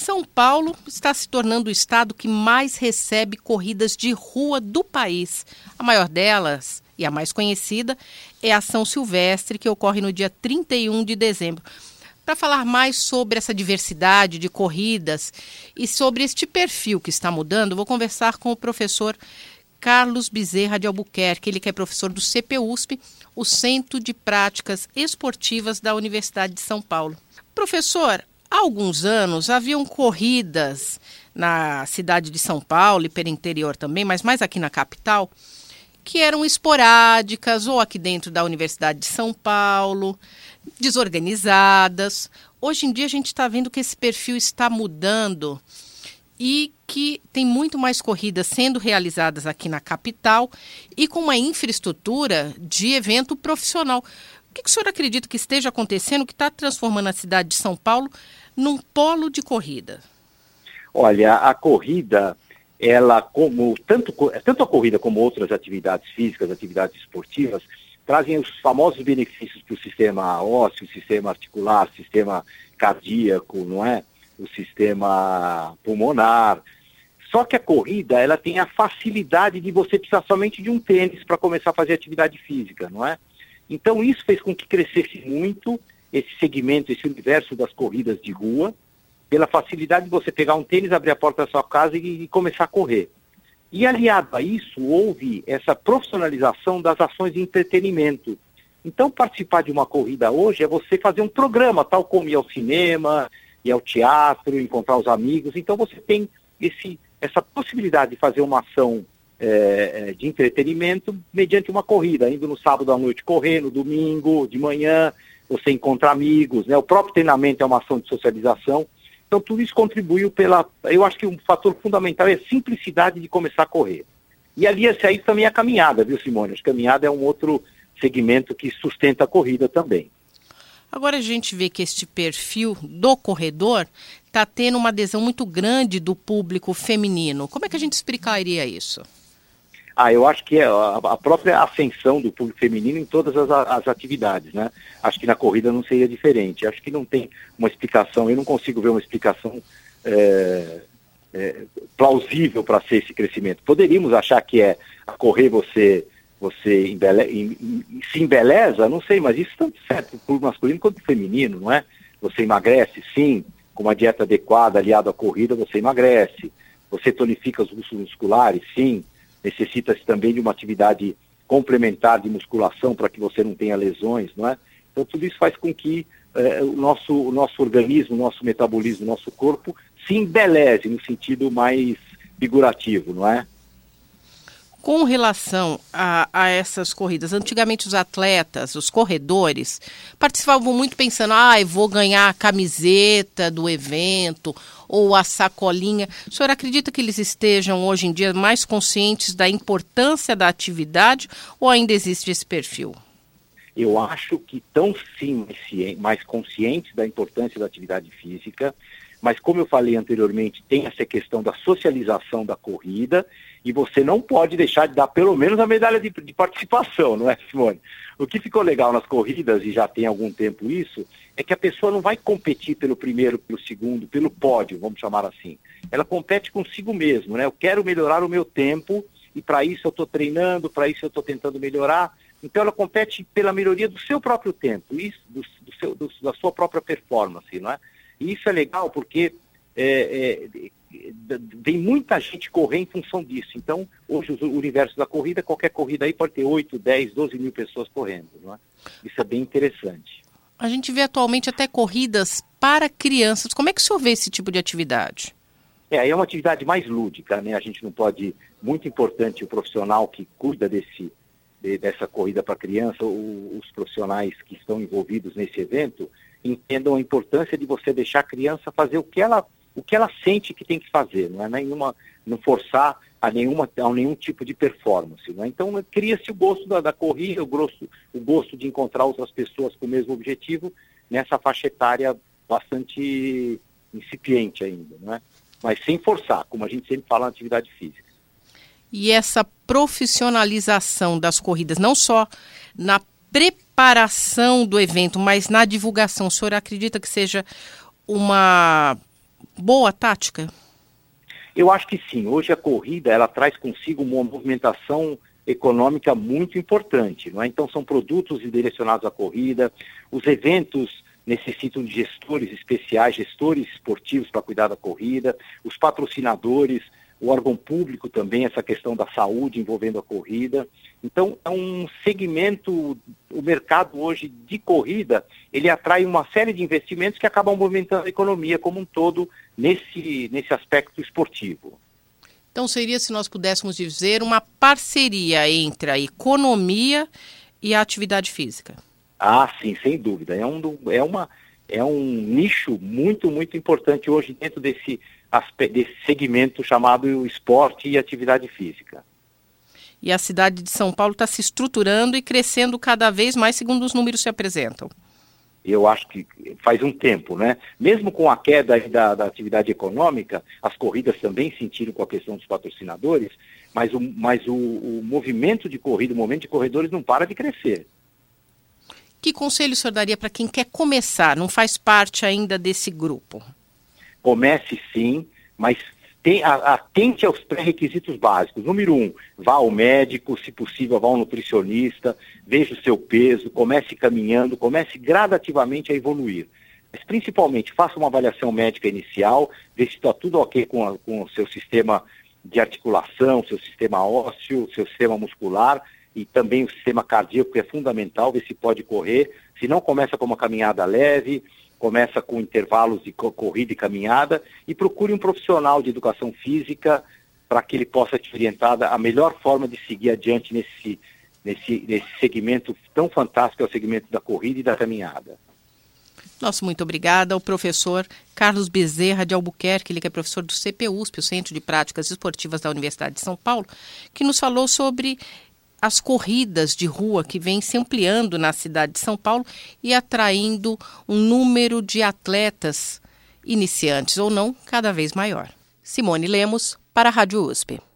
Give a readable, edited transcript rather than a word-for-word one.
São Paulo está se tornando o estado que mais recebe corridas de rua do país. A maior delas, e a mais conhecida, é a São Silvestre, que ocorre no dia 31 de dezembro. Para falar mais sobre essa diversidade de corridas e sobre este perfil que está mudando, vou conversar com o professor Carlos Bezerra de Albuquerque, ele que é professor do CPUSP, o Centro de Práticas Esportivas da Universidade de São Paulo. Professor, há alguns anos haviam corridas na cidade de São Paulo e pelo interior também, mas mais aqui na capital, que eram esporádicas ou aqui dentro da Universidade de São Paulo, desorganizadas. Hoje em dia a gente está vendo que esse perfil está mudando e que tem muito mais corridas sendo realizadas aqui na capital e com uma infraestrutura de evento profissional. O que o senhor acredita que esteja acontecendo, que está transformando a cidade de São Paulo num polo de corrida? Olha, a corrida, ela tanto a corrida como outras atividades físicas, atividades esportivas, trazem os famosos benefícios para o sistema ósseo, sistema articular, sistema cardíaco, não é? O sistema pulmonar. Só que a corrida, ela tem a facilidade de você precisar somente de um tênis para começar a fazer atividade física, não é? Então isso fez com que crescesse muito esse segmento, esse universo das corridas de rua, pela facilidade de você pegar um tênis, abrir a porta da sua casa e começar a correr. E aliado a isso, houve essa profissionalização das ações de entretenimento. Então, participar de uma corrida hoje é você fazer um programa, tal como ir ao cinema, ir ao teatro, encontrar os amigos. Então, você tem essa possibilidade de fazer uma ação de entretenimento mediante uma corrida, indo no sábado à noite correr, no domingo, de manhã, você encontra amigos, né? O próprio treinamento é uma ação de socialização. Então, tudo isso contribuiu eu acho que um fator fundamental é a simplicidade de começar a correr. E aliás, aí também a caminhada, viu, Simone? A caminhada é um outro segmento que sustenta a corrida também. Agora a gente vê que este perfil do corredor está tendo uma adesão muito grande do público feminino. Como é que a gente explicaria isso? Eu acho que é a própria ascensão do público feminino em todas as atividades, né? Acho que na corrida não seria diferente. Acho que não tem uma explicação, eu não consigo ver uma explicação plausível para ser esse crescimento. Poderíamos achar que a correr você se embeleza, não sei, mas isso tanto certo para o masculino quanto para o feminino, não é? Você emagrece, sim, com uma dieta adequada aliada à corrida você emagrece. Você tonifica os músculos musculares, sim. Necessita-se também de uma atividade complementar de musculação para que você não tenha lesões, não é? Então tudo isso faz com que o nosso organismo, o nosso metabolismo, o nosso corpo se embeleze no sentido mais figurativo, não é? Com relação a essas corridas, antigamente os atletas, os corredores, participavam muito pensando, vou ganhar a camiseta do evento ou a sacolinha. O senhor acredita que eles estejam hoje em dia mais conscientes da importância da atividade ou ainda existe esse perfil? Eu acho que estão sim mais conscientes da importância da atividade física, mas como eu falei anteriormente, tem essa questão da socialização da corrida e você não pode deixar de dar pelo menos a medalha de participação, não é, Simone? O que ficou legal nas corridas, e já tem algum tempo isso, é que a pessoa não vai competir pelo primeiro, pelo segundo, pelo pódio, vamos chamar assim. Ela compete consigo mesmo, né? Eu quero melhorar o meu tempo e para isso eu estou treinando, para isso eu estou tentando melhorar. Então ela compete pela melhoria do seu próprio tempo, isso, da sua própria performance, não é? E isso é legal porque tem muita gente correr em função disso. Então, hoje o universo da corrida, qualquer corrida aí pode ter 8, 10, 12 mil pessoas correndo, não é? Isso é bem interessante. A gente vê atualmente até corridas para crianças. Como é que o senhor vê esse tipo de atividade? É uma atividade mais lúdica, né? A gente não pode... Muito importante o profissional que cuida dessa corrida para criança, os profissionais que estão envolvidos nesse evento, entendam a importância de você deixar a criança fazer o que ela sente que tem que fazer, não é não forçar a nenhum tipo de performance, não é? Então cria-se o gosto da corrida, o gosto de encontrar outras pessoas com o mesmo objetivo nessa faixa etária bastante incipiente ainda, não é? Mas sem forçar, como a gente sempre fala na atividade física. E essa profissionalização das corridas, não só na preparação do evento, mas na divulgação, o senhor acredita que seja uma boa tática? Eu acho que sim. Hoje a corrida ela traz consigo uma movimentação econômica muito importante, não é? Então são produtos direcionados à corrida, os eventos necessitam de gestores especiais, gestores esportivos para cuidar da corrida, os patrocinadores, o órgão público também, essa questão da saúde envolvendo a corrida. Então, é um segmento, o mercado hoje de corrida, ele atrai uma série de investimentos que acabam movimentando a economia como um todo nesse aspecto esportivo. Então, seria, se nós pudéssemos dizer, uma parceria entre a economia e a atividade física. Ah, sim, sem dúvida. É um nicho muito, muito importante hoje dentro desse segmento chamado esporte e atividade física. E a cidade de São Paulo está se estruturando e crescendo cada vez mais, segundo os números se apresentam. Eu acho que faz um tempo, né? Mesmo com a queda aí da atividade econômica, as corridas também sentiram com a questão dos patrocinadores, mas o movimento de corrida, o movimento de corredores não para de crescer. Que conselho o senhor daria para quem quer começar, não faz parte ainda desse grupo? Comece sim, mas atente aos pré-requisitos básicos. Número 1, vá ao médico, se possível vá ao nutricionista, veja o seu peso, comece caminhando, comece gradativamente a evoluir. Mas principalmente faça uma avaliação médica inicial, veja se está tudo ok com o seu sistema de articulação, seu sistema ósseo, seu sistema muscular, e também o sistema cardíaco, que é fundamental, ver se pode correr. Se não, começa com uma caminhada leve, começa com intervalos de corrida e caminhada, e procure um profissional de educação física para que ele possa te orientar a melhor forma de seguir adiante nesse segmento tão fantástico, que é o segmento da corrida e da caminhada. Nosso muito obrigada ao professor Carlos Bezerra de Albuquerque, ele que é professor do CPUSP, o Centro de Práticas Esportivas da Universidade de São Paulo, que nos falou sobre as corridas de rua que vêm se ampliando na cidade de São Paulo e atraindo um número de atletas iniciantes ou não cada vez maior. Simone Lemos, para a Rádio USP.